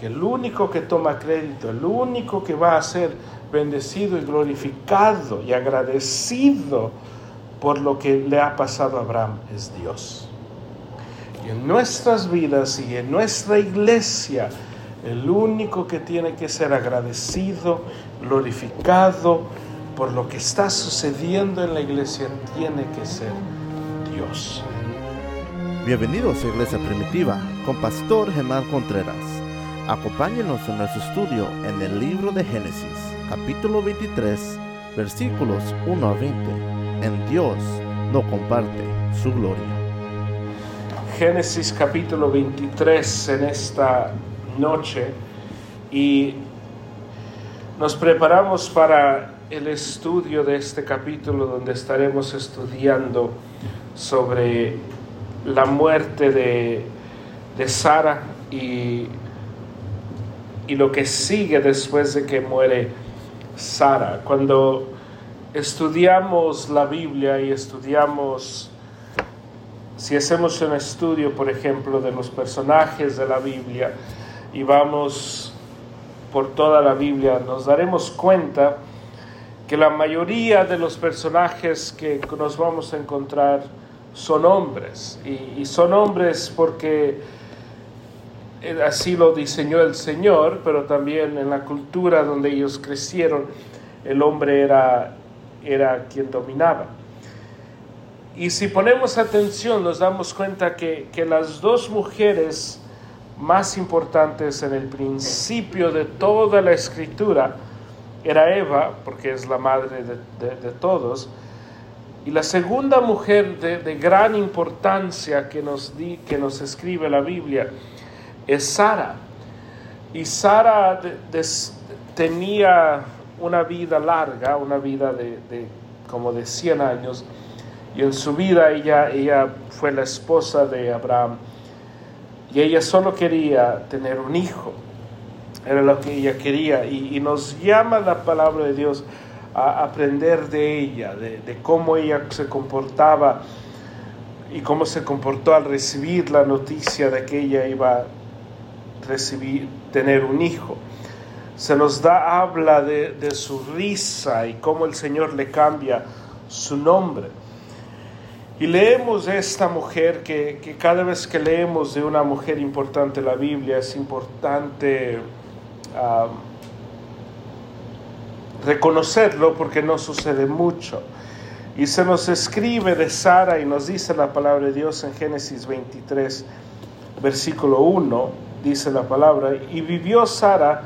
que el único que toma crédito, el único que va a ser bendecido y glorificado y agradecido por lo que le ha pasado a Abraham es Dios. Y en nuestras vidas y en nuestra iglesia, el único que tiene que ser agradecido, glorificado por lo que está sucediendo en la iglesia tiene que ser Dios. Bienvenidos a Iglesia Primitiva con Pastor Germán Contreras. Acompáñenos en nuestro estudio en el libro de Génesis, capítulo 23, versículos 1 a 20. En Dios no comparte su gloria. Génesis capítulo 23 en esta noche, y nos preparamos para el estudio de este capítulo donde estaremos estudiando sobre la muerte de Sara y lo que sigue después de que muere Sara. Cuando estudiamos la Biblia y si hacemos un estudio, por ejemplo, de los personajes de la Biblia y vamos por toda la Biblia, nos daremos cuenta que la mayoría de los personajes que nos vamos a encontrar son hombres, y son hombres porque así lo diseñó el Señor, pero también en la cultura donde ellos crecieron, el hombre era quien dominaba. Y si ponemos atención, nos damos cuenta que las dos mujeres más importantes en el principio de toda la Escritura era Eva, porque es la madre de todos, y la segunda mujer de gran importancia que nos escribe la Biblia es Sara. Y Sara tenía una vida larga, una vida de como de 100 años, y en su vida ella fue la esposa de Abraham, y ella solo quería tener un hijo, era lo que ella quería, y nos llama la palabra de Dios a aprender de ella, de cómo ella se comportaba y cómo se comportó al recibir la noticia de que ella iba a tener un hijo. Se nos habla de su risa y cómo el Señor le cambia su nombre. Y leemos de esta mujer que cada vez que leemos de una mujer importante en la Biblia es importante reconocerlo, porque no sucede mucho. Y se nos escribe de Sara y nos dice la palabra de Dios en Génesis 23, versículo 1, dice la palabra: y vivió Sara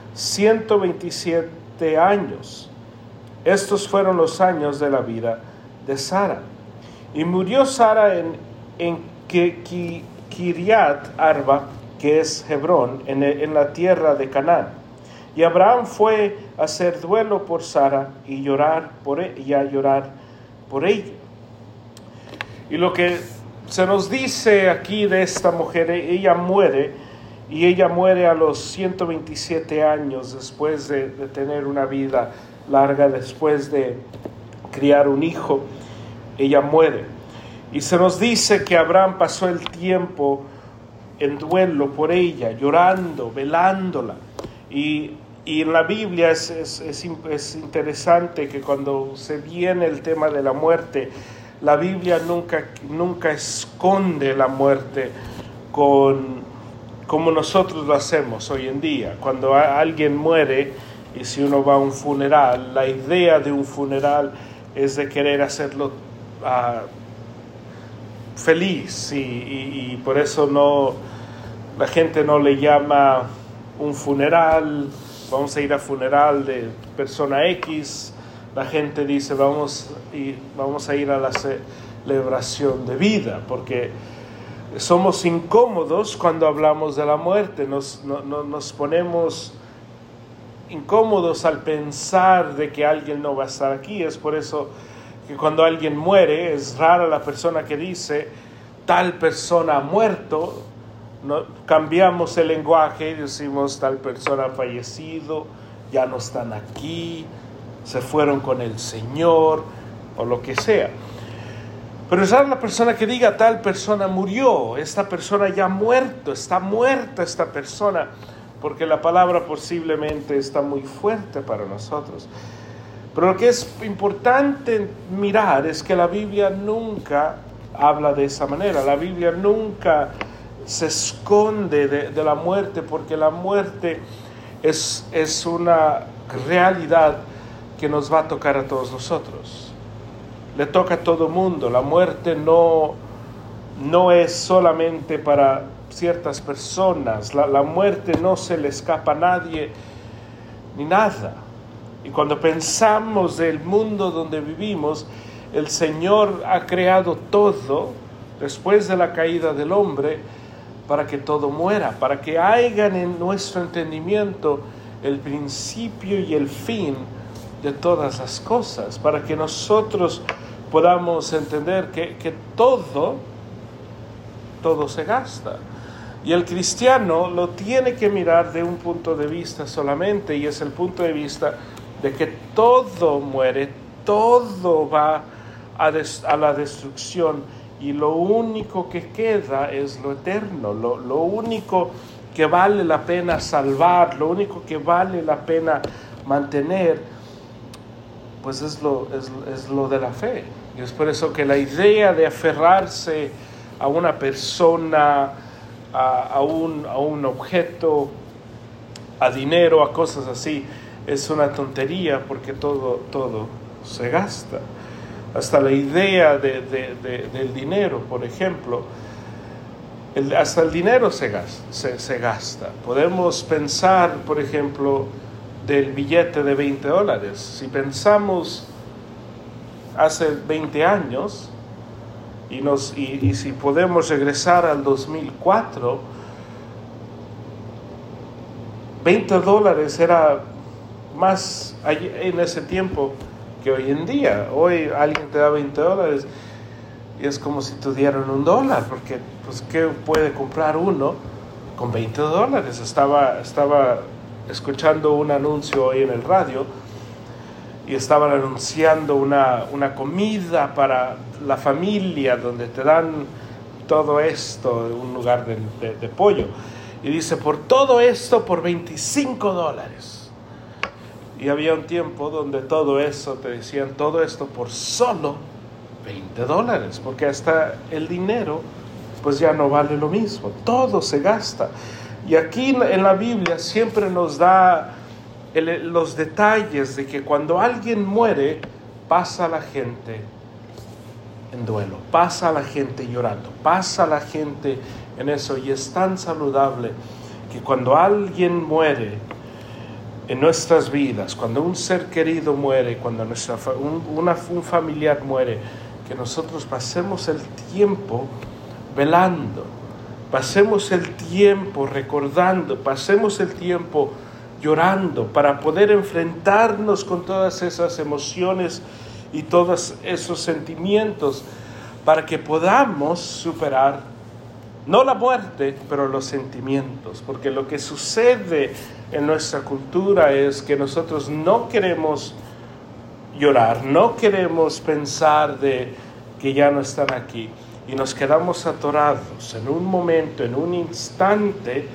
127 años. Estos fueron los años de la vida de Sara. Y murió Sara en Kiriat Arba, que es Hebrón, en la tierra de Canaán. Y Abraham fue a hacer duelo por Sara y a llorar por ella. Y lo que se nos dice aquí de esta mujer, ella muere a los 127 años después de tener una vida larga, después de criar un hijo, ella muere. Y se nos dice que Abraham pasó el tiempo en duelo por ella, llorando, velándola. Y en la Biblia es interesante que cuando se viene el tema de la muerte, la Biblia nunca esconde la muerte como nosotros lo hacemos hoy en día. Cuando alguien muere, y si uno va a un funeral, la idea de un funeral es de querer hacerlo feliz, y por eso la gente no le llama un funeral. Vamos a ir a funeral de persona X. La gente dice vamos a ir a la celebración de vida, porque somos incómodos cuando hablamos de la muerte. Nos ponemos incómodos al pensar de que alguien no va a estar aquí. Es por eso que cuando alguien muere, es rara la persona que dice tal persona ha muerto. No, cambiamos el lenguaje y decimos tal persona ha fallecido, ya no están aquí, se fueron con el Señor, o lo que sea. Pero es rara la persona que diga tal persona murió, esta persona ya ha muerto, está muerta esta persona, porque la palabra posiblemente está muy fuerte para nosotros. Pero lo que es importante mirar es que la Biblia nunca habla de esa manera. La Biblia nunca se esconde de la muerte, porque la muerte es una realidad que nos va a tocar a todos nosotros. Le toca a todo mundo. La muerte no es solamente para ciertas personas. La muerte no se le escapa a nadie ni nada. Y cuando pensamos del mundo donde vivimos, el Señor ha creado todo después de la caída del hombre para que todo muera, para que haya en nuestro entendimiento el principio y el fin de todas las cosas, para que nosotros podamos entender que todo se gasta. Y el cristiano lo tiene que mirar de un punto de vista solamente, y es el punto de vista de que todo muere, todo va a la destrucción, y lo único que queda es lo eterno, lo único que vale la pena salvar, lo único que vale la pena mantener, pues es lo de la fe. Y es por eso que la idea de aferrarse a una persona, a un objeto, a dinero, a cosas así, es una tontería, porque todo se gasta. Hasta la idea del dinero, por ejemplo, hasta el dinero se gasta. Podemos pensar, por ejemplo, del billete de $20. Si pensamos hace 20 años, y si podemos regresar al 2004, $20 era más en ese tiempo que hoy en día. Hoy alguien te da $20 y es como si te dieran $1, porque pues ¿qué puede comprar uno con $20? Estaba escuchando un anuncio hoy en el radio y estaban anunciando una comida para la familia donde te dan todo esto, un lugar de pollo, y dice, por todo esto por $25. Y había un tiempo donde todo eso, te decían, todo esto por solo $20, porque hasta el dinero pues ya no vale lo mismo, todo se gasta. Y aquí en la Biblia siempre nos da los detalles de que cuando alguien muere, pasa la gente en duelo, pasa la gente llorando, pasa la gente en eso, y es tan saludable que cuando alguien muere en nuestras vidas, cuando un ser querido muere, cuando un familiar muere, que nosotros pasemos el tiempo velando, pasemos el tiempo recordando, pasemos el tiempo llorando, para poder enfrentarnos con todas esas emociones y todos esos sentimientos, para que podamos superar no la muerte, pero los sentimientos. Porque lo que sucede en nuestra cultura es que nosotros no queremos llorar, no queremos pensar de que ya no están aquí, y nos quedamos atorados en un momento, en un instante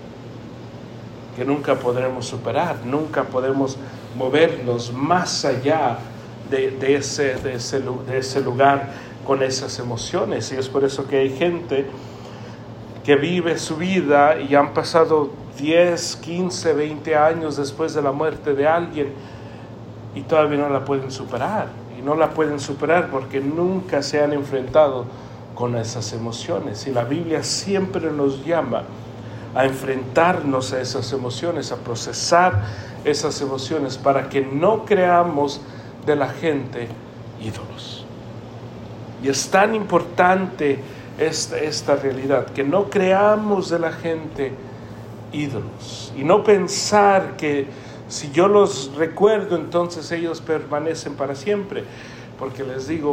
que nunca podremos superar, nunca podemos movernos más allá de ese lugar con esas emociones. Y es por eso que hay gente que vive su vida y han pasado 10, 15, 20 años después de la muerte de alguien y todavía no la pueden superar. Y no la pueden superar porque nunca se han enfrentado con esas emociones. Y la Biblia siempre nos llama a enfrentarnos a esas emociones, a procesar esas emociones, para que no creamos de la gente ídolos. Y es tan importante esta realidad, que no creamos de la gente ídolos, y no pensar que si yo los recuerdo, entonces ellos permanecen para siempre, porque les digo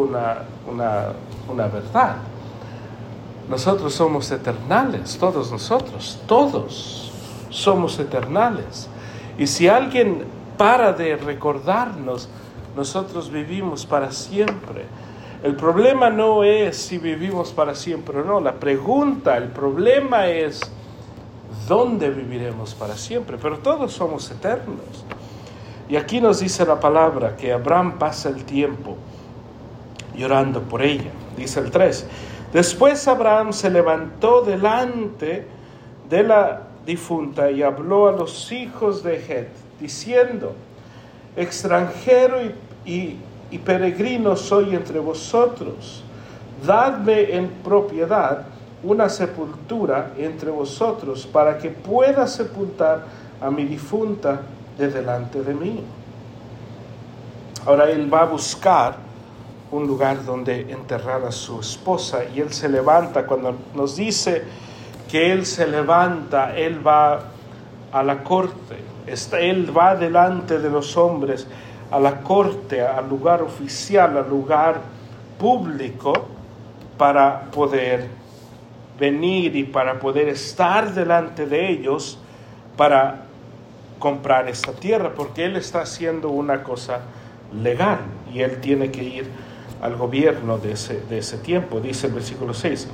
una verdad. Nosotros somos eternales, todos nosotros, todos somos eternales. Y si alguien para de recordarnos, nosotros vivimos para siempre. El problema no es si vivimos para siempre o no. El problema es, ¿dónde viviremos para siempre? Pero todos somos eternos. Y aquí nos dice la palabra que Abraham pasa el tiempo llorando por ella. Dice el 3. Después Abraham se levantó delante de la difunta y habló a los hijos de Het, diciendo: extranjero y peregrino soy entre vosotros. Dadme en propiedad una sepultura entre vosotros, para que pueda sepultar a mi difunta de delante de mí. Ahora él va a buscar un lugar donde enterrar a su esposa, y él se levanta. Cuando nos dice que él se levanta, él va a la corte, él va delante de los hombres a la corte, al lugar oficial, al lugar público, para poder venir y para poder estar delante de ellos para comprar esta tierra, porque él está haciendo una cosa legal y él tiene que ir al gobierno de ese tiempo. Dice el versículo 6.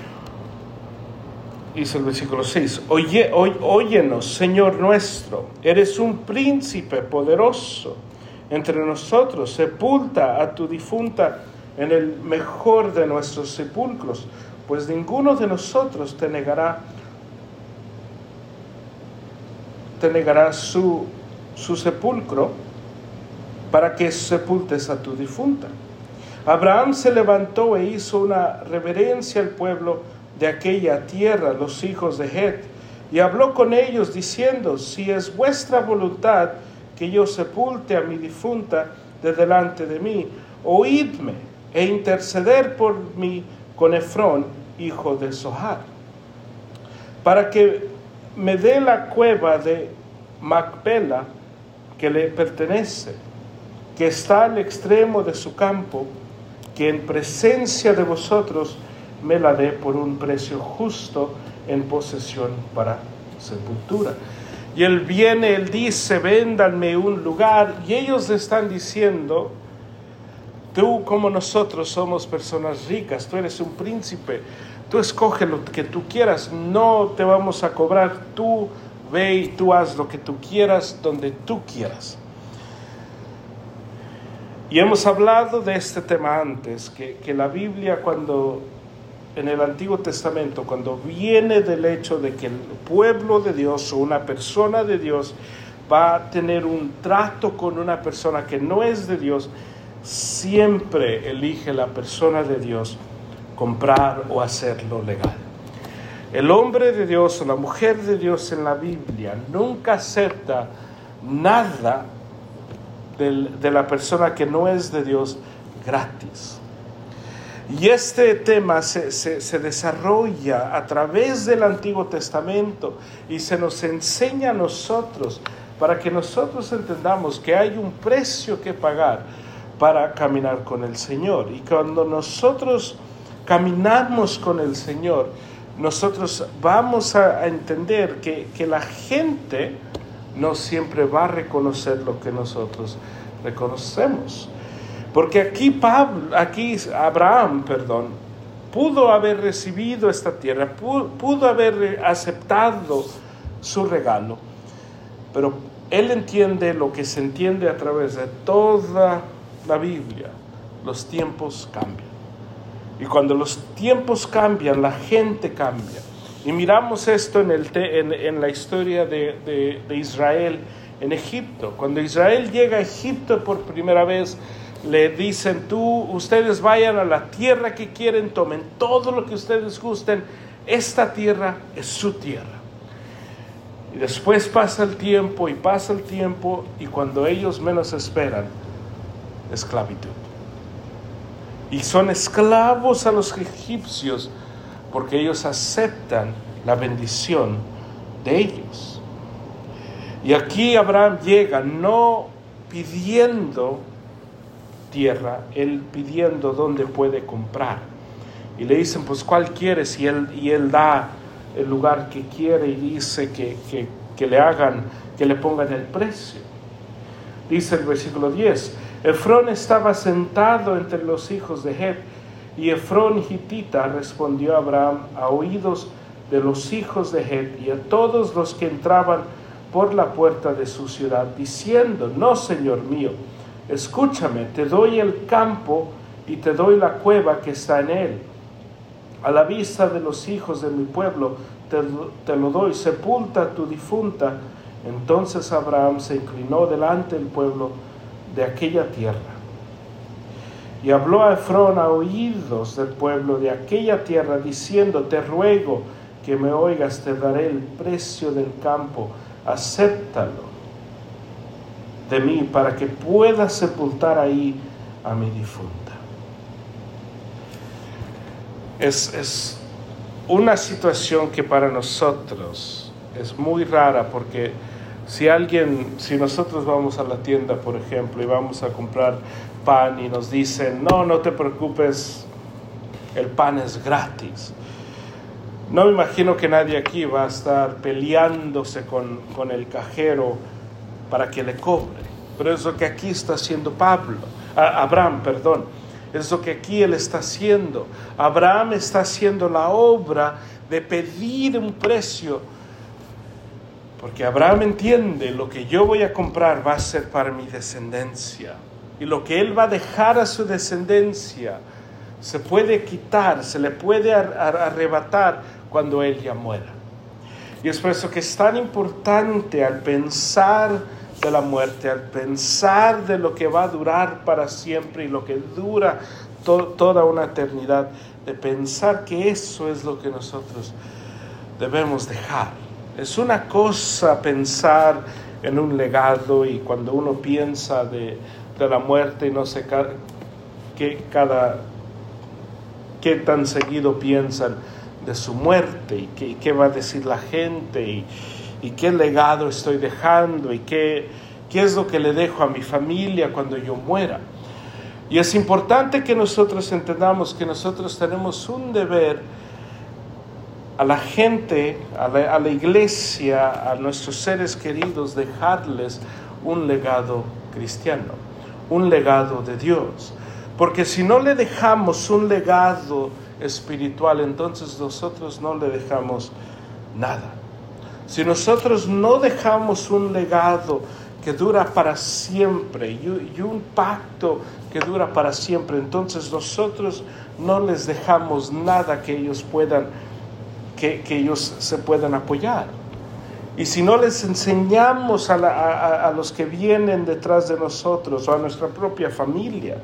Dice el versículo 6, óyenos, Señor nuestro, eres un príncipe poderoso entre nosotros, sepulta a tu difunta en el mejor de nuestros sepulcros, pues ninguno de nosotros te negará su sepulcro para que sepultes a tu difunta. Abraham se levantó e hizo una reverencia al pueblo de aquella tierra, los hijos de Het, y habló con ellos diciendo: si es vuestra voluntad que yo sepulte a mi difunta de delante de mí, oídme e interceder por mí con Efrón, hijo de Zohar, para que me dé la cueva de Macpela que le pertenece, que está al extremo de su campo, que en presencia de vosotros me la dé por un precio justo en posesión para sepultura. Y él viene, él dice: véndanme un lugar, y ellos le están diciendo: tú, como nosotros, somos personas ricas, tú eres un príncipe, tú escoge lo que tú quieras, no te vamos a cobrar, tú ve y tú haz lo que tú quieras, donde tú quieras. Y hemos hablado de este tema antes, que la Biblia, cuando en el Antiguo Testamento, cuando viene del hecho de que el pueblo de Dios o una persona de Dios va a tener un trato con una persona que no es de Dios, siempre elige la persona de Dios comprar o hacerlo legal. El hombre de Dios o la mujer de Dios en la Biblia nunca acepta nada de la persona que no es de Dios gratis. Y este tema se desarrolla a través del Antiguo Testamento y se nos enseña a nosotros para que nosotros entendamos que hay un precio que pagar para caminar con el Señor. Y cuando nosotros caminamos con el Señor, nosotros vamos a entender que la gente no siempre va a reconocer lo que nosotros reconocemos. Porque aquí Abraham, pudo haber recibido esta tierra, pudo haber aceptado su regalo, pero él entiende lo que se entiende a través de toda la Biblia: los tiempos cambian. Y cuando los tiempos cambian, la gente cambia. Y miramos esto en la historia de Israel en Egipto. Cuando Israel llega a Egipto por primera vez, le dicen: ustedes vayan a la tierra que quieren, tomen todo lo que ustedes gusten, esta tierra es su tierra. Y después pasa el tiempo, y cuando ellos menos esperan, esclavitud. Y son esclavos a los egipcios porque ellos aceptan la bendición de ellos. Y aquí Abraham llega no pidiendo tierra, él pidiendo dónde puede comprar. Y le dicen: pues ¿cuál quieres? Y él da el lugar que quiere y dice que le pongan el precio. Dice el versículo 10: Efrón estaba sentado entre los hijos de Het, y Efrón hitita respondió a Abraham a oídos de los hijos de Het y a todos los que entraban por la puerta de su ciudad, diciendo: no, Señor mío, escúchame, te doy el campo y te doy la cueva que está en él. A la vista de los hijos de mi pueblo te lo doy, sepulta a tu difunta. Entonces Abraham se inclinó delante del pueblo de aquella tierra. Y habló a Efrón a oídos del pueblo de aquella tierra, diciendo: te ruego que me oigas, te daré el precio del campo, acéptalo de mí, para que pueda sepultar ahí a mi difunta. Es una situación que para nosotros es muy rara, porque si nosotros vamos a la tienda, por ejemplo, y vamos a comprar pan y nos dicen: no te preocupes, el pan es gratis. No me imagino que nadie aquí va a estar peleándose con el cajero para que le cobre. Pero es lo que aquí está haciendo Abraham. Es lo que aquí él está haciendo. Abraham está haciendo la obra de pedir un precio, porque Abraham entiende: lo que yo voy a comprar va a ser para mi descendencia, y lo que él va a dejar a su descendencia se puede quitar, se le puede arrebatar cuando él ya muera. Y es por eso que es tan importante, al pensar de la muerte, al pensar de lo que va a durar para siempre y lo que dura toda una eternidad, de pensar que eso es lo que nosotros debemos dejar. Es una cosa pensar en un legado, y cuando uno piensa de la muerte, y no sé qué tan seguido piensan de su muerte, y qué va a decir la gente, y qué legado estoy dejando, y qué es lo que le dejo a mi familia cuando yo muera. Y es importante que nosotros entendamos que nosotros tenemos un deber a la gente, a la iglesia, a nuestros seres queridos, dejarles un legado cristiano, un legado de Dios. Porque si no le dejamos un legado espiritual, entonces nosotros no le dejamos nada. Si nosotros no dejamos un legado que dura para siempre y un pacto que dura para siempre, entonces nosotros no les dejamos nada que ellos se puedan apoyar. Y si no les enseñamos a los que vienen detrás de nosotros, o a nuestra propia familia,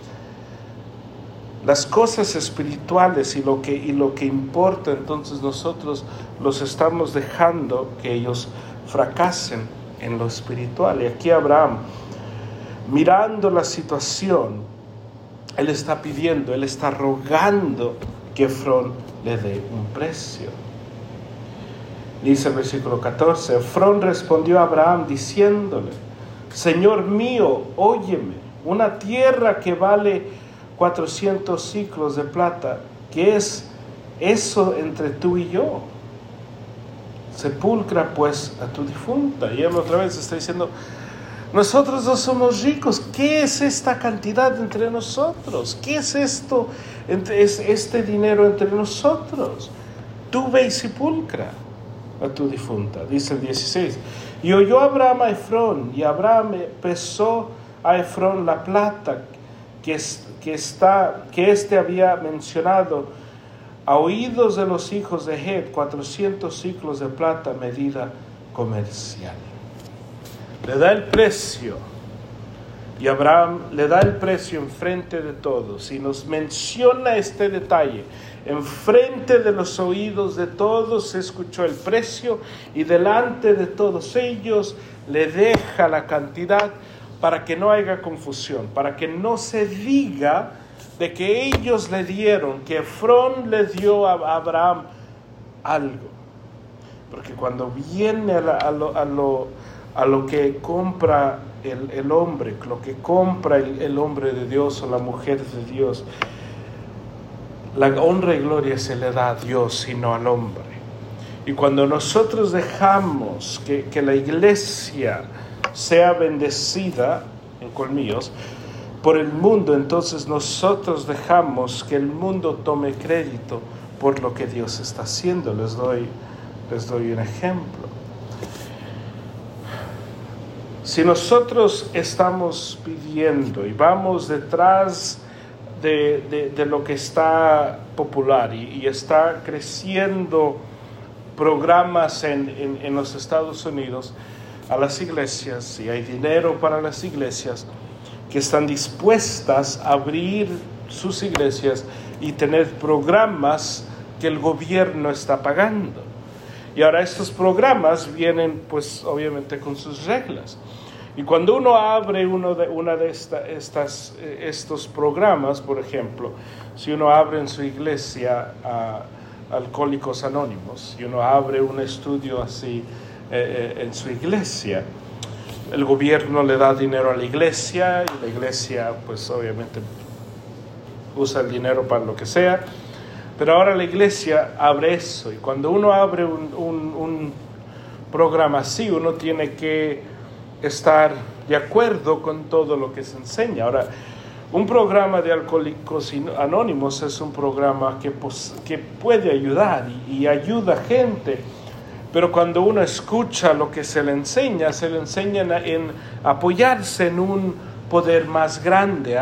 las cosas espirituales y lo que importa, entonces nosotros los estamos dejando que ellos fracasen en lo espiritual. Y aquí Abraham, mirando la situación, él está pidiendo, él está rogando que Efrón le dé un precio. Dice el versículo 14: Efrón respondió a Abraham diciéndole: Señor mío, óyeme, una tierra que vale 400 siclos de plata, ¿qué es eso entre tú y yo? Sepulcra pues a tu difunta. Y él otra vez está diciendo: nosotros no somos ricos, ¿qué es esta cantidad entre nosotros? ¿Qué es esto, es este dinero entre nosotros? Tú ve y sepulcra a tu difunta. Dice el 16: y oyó Abraham a Efrón, y Abraham pesó a Efrón la plata que éste había mencionado a oídos de los hijos de Het, 400 siclos de plata, medida comercial. Le da el precio, y Abraham le da el precio enfrente de todos, y nos menciona este detalle: enfrente de los oídos de todos se escuchó el precio, y delante de todos ellos le deja la cantidad, para que no haya confusión, para que no se diga de que ellos le dieron, que Efrón le dio a Abraham algo. Porque cuando viene a lo que compra el hombre, lo que compra el hombre de Dios o la mujer de Dios, la honra y gloria se le da a Dios y no al hombre. Y cuando nosotros dejamos que la iglesia sea bendecida, en colmillos, por el mundo, entonces nosotros dejamos que el mundo tome crédito por lo que Dios está haciendo. Les doy un ejemplo. Si nosotros estamos pidiendo y vamos detrás de lo que está popular y está creciendo programas en los Estados Unidos a las iglesias, y hay dinero para las iglesias que están dispuestas a abrir sus iglesias y tener programas que el gobierno está pagando. Y ahora estos programas vienen pues obviamente con sus reglas. Y cuando uno abre estos programas, por ejemplo, si uno abre en su iglesia a Alcohólicos Anónimos, y uno abre un estudio así en su iglesia, el gobierno le da dinero a la iglesia, y la iglesia pues obviamente usa el dinero para lo que sea, pero ahora la iglesia abre eso, y cuando uno abre un programa así, uno tiene que estar de acuerdo con todo lo que se enseña. Ahora, un programa de Alcohólicos Anónimos es un programa que puede ayudar y ayuda a gente, pero cuando uno escucha lo que se le enseña en apoyarse en un poder más grande,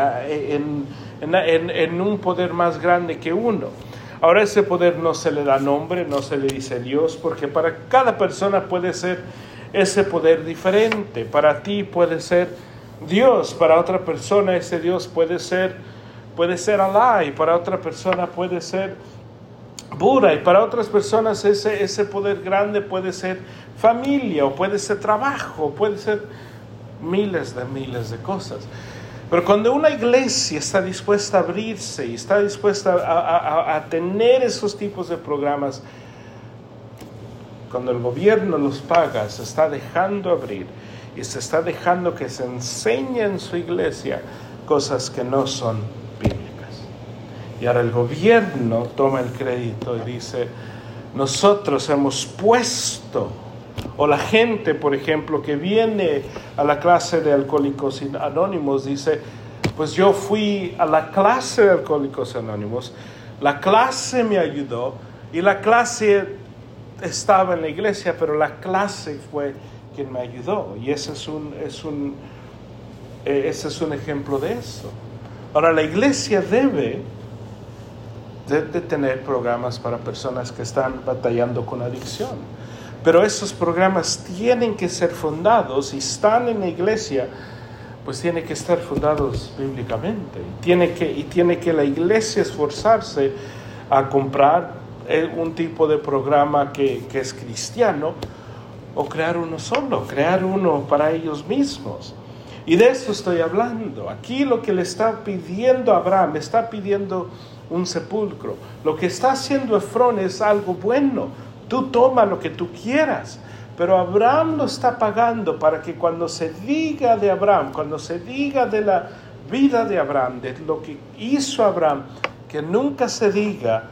en un poder más grande que uno. Ahora, ese poder no se le da nombre, no se le dice Dios, porque para cada persona puede ser ese poder diferente. Para ti puede ser Dios, para otra persona ese Dios puede ser Alá, y para otra persona puede ser Buda, y para otras personas ese poder grande puede ser familia, o puede ser trabajo, puede ser miles de cosas. Pero cuando una iglesia está dispuesta a abrirse y está dispuesta a tener esos tipos de programas, cuando el gobierno los paga, se está dejando abrir y se está dejando que se enseñe en su iglesia cosas que no son bíblicas. Y ahora el gobierno toma el crédito y dice, nosotros hemos puesto, o la gente, por ejemplo, que viene a la clase de Alcohólicos Anónimos, dice, pues yo fui a la clase de Alcohólicos Anónimos, la clase me ayudó, y la clase estaba en la iglesia, pero la clase fue quien me ayudó. Y ese es un ejemplo de eso. Ahora, la iglesia debe tener programas para personas que están batallando con adicción, pero esos programas tienen que ser fundados, y están en la iglesia, pues tienen que estar fundados bíblicamente. Tiene que la iglesia esforzarse a comprar un tipo de programa que es cristiano, o crear uno solo, crear uno para ellos mismos. Y de eso estoy hablando. Aquí lo que le está pidiendo Abraham, le está pidiendo un sepulcro. Lo que está haciendo Efrón es algo bueno. Tú toma lo que tú quieras, pero Abraham lo está pagando para que cuando se diga de Abraham, cuando se diga de la vida de Abraham, de lo que hizo Abraham, que nunca se diga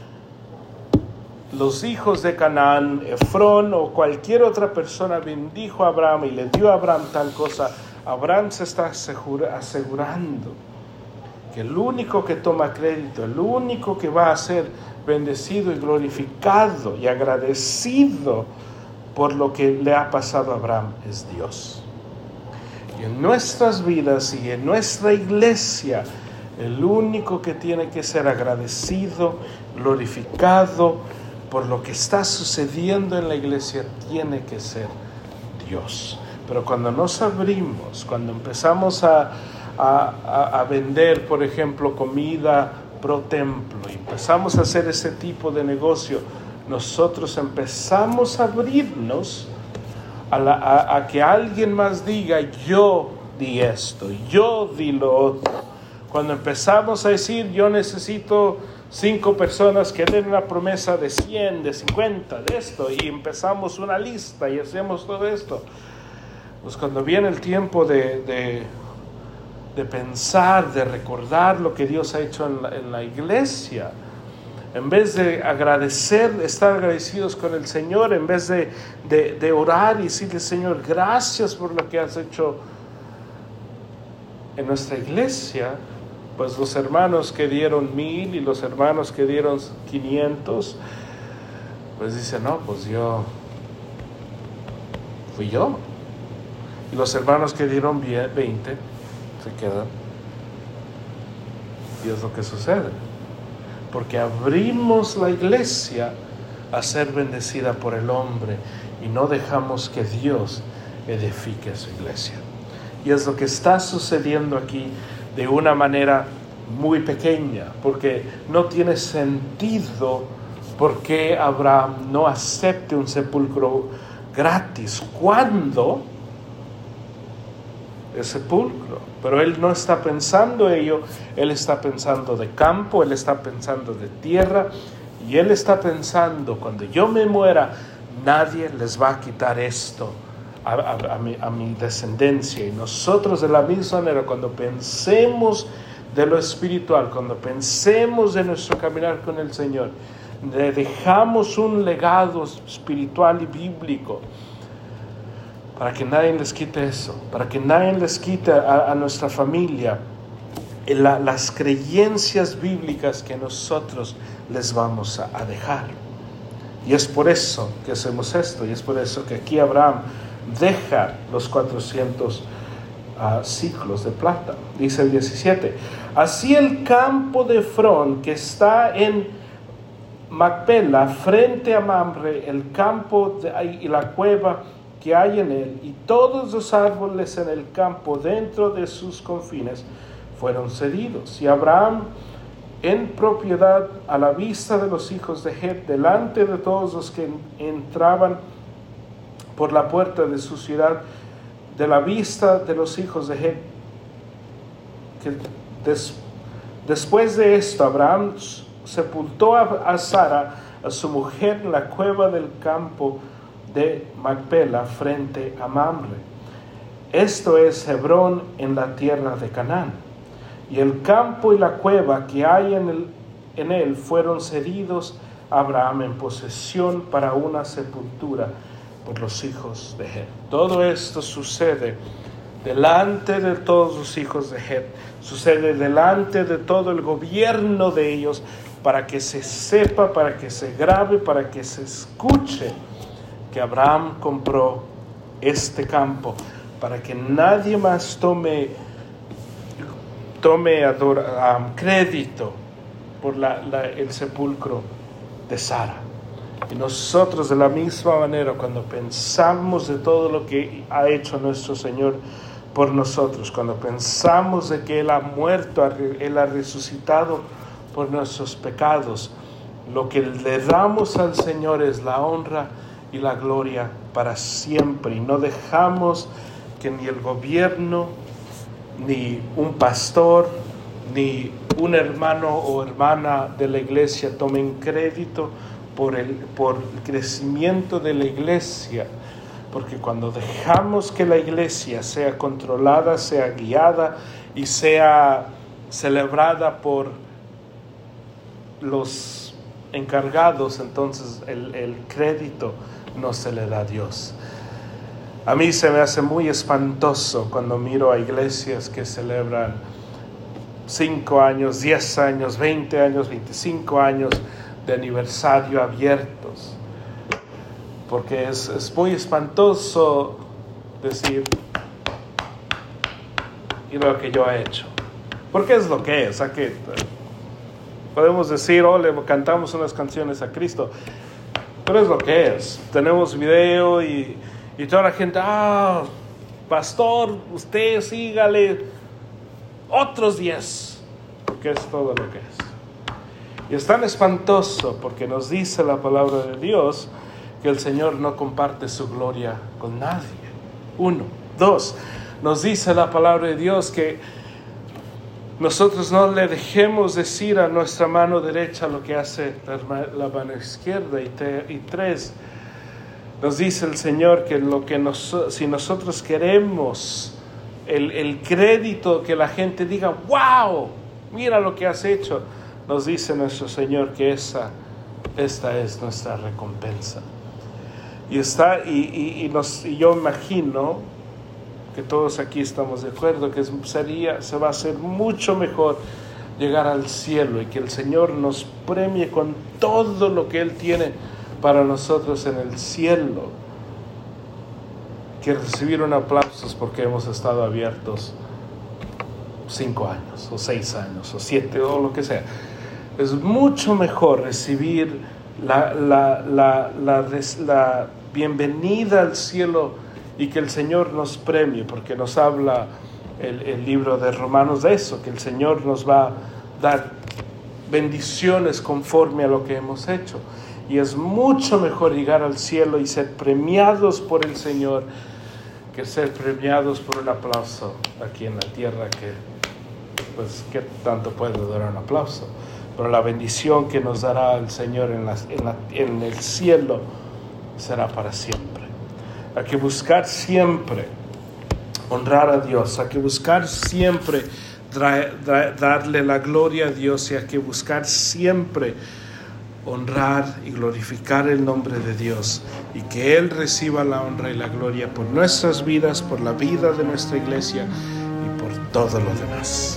los hijos de Canaán, Efrón o cualquier otra persona bendijo a Abraham y le dio a Abraham tal cosa. Abraham se está asegurando que el único que toma crédito, el único que va a ser bendecido y glorificado y agradecido por lo que le ha pasado a Abraham es Dios. Y en nuestras vidas y en nuestra iglesia, el único que tiene que ser agradecido, glorificado por lo que está sucediendo en la iglesia, tiene que ser Dios. Pero cuando nos abrimos, cuando empezamos a vender, por ejemplo, comida pro templo, y empezamos a hacer ese tipo de negocio, nosotros empezamos a abrirnos a que alguien más diga, yo di esto, yo di lo otro. Cuando empezamos a decir, yo necesito 5 personas que den una promesa de 100, de 50, de esto, y empezamos una lista y hacemos todo esto, pues cuando viene el tiempo de pensar, de recordar lo que Dios ha hecho en la iglesia, en vez de agradecer, estar agradecidos con el Señor, en vez de orar y decirle, Señor, gracias por lo que has hecho en nuestra iglesia, Pues los hermanos que dieron 1000 y los hermanos que dieron 500, pues dicen, no, pues fui yo. Y los hermanos que dieron 20 se quedan. Y es lo que sucede. Porque abrimos la iglesia a ser bendecida por el hombre y no dejamos que Dios edifique su iglesia. Y es lo que está sucediendo aquí de una manera muy pequeña, porque no tiene sentido por qué Abraham no acepte un sepulcro gratis. ¿Cuándo? El sepulcro. Pero él no está pensando ello, él está pensando de campo, él está pensando de tierra, y él está pensando, cuando yo me muera, nadie les va a quitar esto a mi descendencia. Y nosotros de la misma manera, cuando pensemos de lo espiritual, cuando pensemos de nuestro caminar con el Señor, le dejamos un legado espiritual y bíblico para que nadie les quite eso, para que nadie les quite a nuestra familia las creencias bíblicas que nosotros les vamos a dejar. Y es por eso que hacemos esto, y es por eso que aquí Abraham deja los 400 ciclos de plata. Dice el 17: así el campo de Efrón, que está en Macpela, frente a Mamre, el campo y la cueva que hay en él, y todos los árboles en el campo dentro de sus confines, fueron cedidos. Y Abraham, en propiedad a la vista de los hijos de Het, delante de todos los que entraban por la puerta de su ciudad, de la vista de los hijos de Het, que después de esto Abraham sepultó a Sara, a su mujer, en la cueva del campo de Macpela, frente a Mamre. Esto es Hebrón, en la tierra de Canaán. Y el campo y la cueva que hay en él fueron cedidos a Abraham en posesión para una sepultura por los hijos de Het. Todo esto sucede delante de todos los hijos de Het, sucede delante de todo el gobierno de ellos, para que se sepa, para que se grabe, para que se escuche que Abraham compró este campo, para que nadie más tome crédito por el sepulcro de Sara. Y nosotros de la misma manera, cuando pensamos de todo lo que ha hecho nuestro Señor por nosotros, cuando pensamos de que Él ha muerto, Él ha resucitado por nuestros pecados, lo que le damos al Señor es la honra y la gloria para siempre. Y no dejamos que ni el gobierno, ni un pastor, ni un hermano o hermana de la iglesia tomen crédito por el crecimiento de la iglesia, porque cuando dejamos que la iglesia sea controlada, sea guiada y sea celebrada por los encargados, entonces el crédito no se le da a Dios. A mí se me hace muy espantoso cuando miro a iglesias que celebran 5 años, 10 años, 20 años, 25 años de aniversario abiertos, porque es muy espantoso decir, y lo que yo he hecho, porque es lo que es. Aquí podemos decir, le cantamos unas canciones a Cristo, pero es lo que es. Tenemos video y toda la gente, pastor, usted sígale otros 10, porque es todo lo que es. Y es tan espantoso porque nos dice la palabra de Dios que el Señor no comparte su gloria con nadie. 1. 2. Nos dice la palabra de Dios que nosotros no le dejemos decir a nuestra mano derecha lo que hace la mano izquierda. Y 3. Nos dice el Señor que si nosotros queremos el crédito, que la gente diga, wow, mira lo que has hecho, nos dice nuestro Señor que esta es nuestra recompensa. Y yo imagino que todos aquí estamos de acuerdo que se va a hacer mucho mejor llegar al cielo y que el Señor nos premie con todo lo que Él tiene para nosotros en el cielo, que recibir un aplauso porque hemos estado abiertos 5 años, o 6 años, o 7, o lo que sea. Es mucho mejor recibir la bienvenida al cielo y que el Señor nos premie, porque nos habla el libro de Romanos de eso, que el Señor nos va a dar bendiciones conforme a lo que hemos hecho. Y es mucho mejor llegar al cielo y ser premiados por el Señor que ser premiados por un aplauso aquí en la tierra, que pues qué tanto puede durar un aplauso. Pero la bendición que nos dará el Señor en el cielo será para siempre. Hay que buscar siempre honrar a Dios, hay que buscar siempre darle la gloria a Dios, y hay que buscar siempre honrar y glorificar el nombre de Dios, y que Él reciba la honra y la gloria por nuestras vidas, por la vida de nuestra iglesia y por todo lo demás.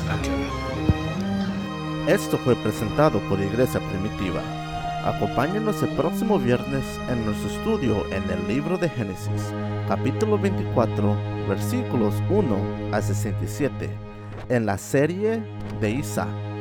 Esto fue presentado por Iglesia Primitiva. Acompáñenos el próximo viernes en nuestro estudio en el libro de Génesis, capítulo 24, versículos 1 a 67, en la serie de Isaac.